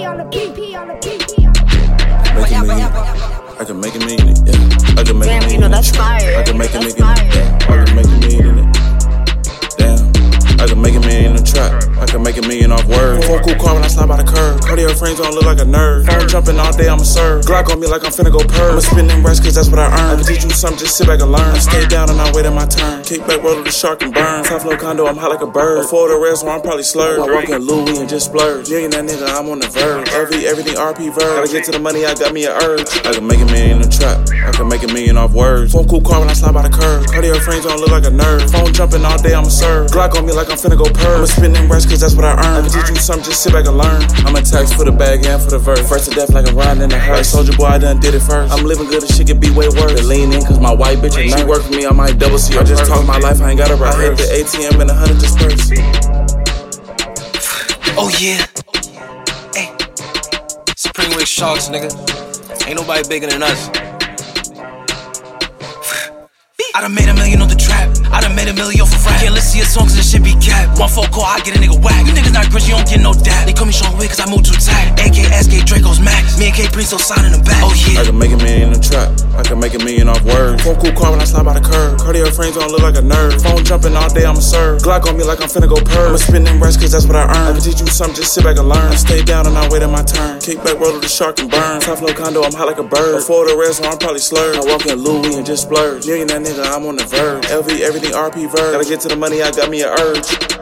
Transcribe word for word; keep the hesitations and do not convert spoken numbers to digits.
on the P P on the P P on the Make a million. I can make a million, yeah. I can make Damn, a million. you know that's fire. I can make a That's million, fire. yeah. I can make a million in it. Damn. I can make a million in the trap. I can make a million off words. Phone cool car when I slide by the curb. Cardio frames don't look like a nerd. Phone jumping all day, I'ma serve. Glock on me like I'm finna go purr. I'ma spin them rest cause that's what I earn. I can teach you something, just sit back and learn. I stay down and I wait on my turn. Kick back, roll to the shark and burn. Top flow condo, I'm high like a bird. Before the rest, I'm probably slurred. I walk in Louis and just splurge. Million that nigga, I'm on the verge. Every, everything R P verb. Gotta get to the money, I got me an urge. I can make a million in the trap. I can make a million off words. Phone cool car when I slide by the curb. Cardio frames don't look like a nerd. Phone jumping all day, I'ma serve. Glock on me like I'm finna go purr. I'ma spin them rest cause that's what I earn. I can teach you something, just sit back and learn. I'm a tax for the bag and for the verse. First to death like I'm riding in the hearse. Like Soulja Boy, I done did it first. I'm living good and shit could be way worse. They lean in cause my white bitch is she work for me, I might double C. I just talk my life, I ain't gotta rehearse. I hit the A T M and a hundred disperse. Oh yeah. Hey. Supreme Wig Sharks, nigga. Ain't nobody bigger than us. I done made a million on the trap. I done made a million off a rap. Can't listen to your songs and shit be capped. One phone call, I get a nigga whack. You niggas not Chris, you don't get no dap. They call me Sean Wick cause I move too tight. A K S K Draco's Max. Me and K Prince so sign in the back. Oh yeah. I can make a million in the trap. I can make a million off words. Phone cool car when I slide by the curb. Cardio frames don't look like a nerd. Phone jumping all day, I'ma serve. Glock on me like I'm finna go purr. I'ma spin them rest cause that's what I earn. I can teach you something, just sit back and learn. I stay down and I wait on my turn. Kick back, roll to the shark and burn. Top flow condo, I'm high like a bird. Before the rest, I'm probably slurred. I walk in Louis and just splurge. Million that nigga, I'm on the verge. L V, everything R P verb. Gotta get to the money, I got me an urge.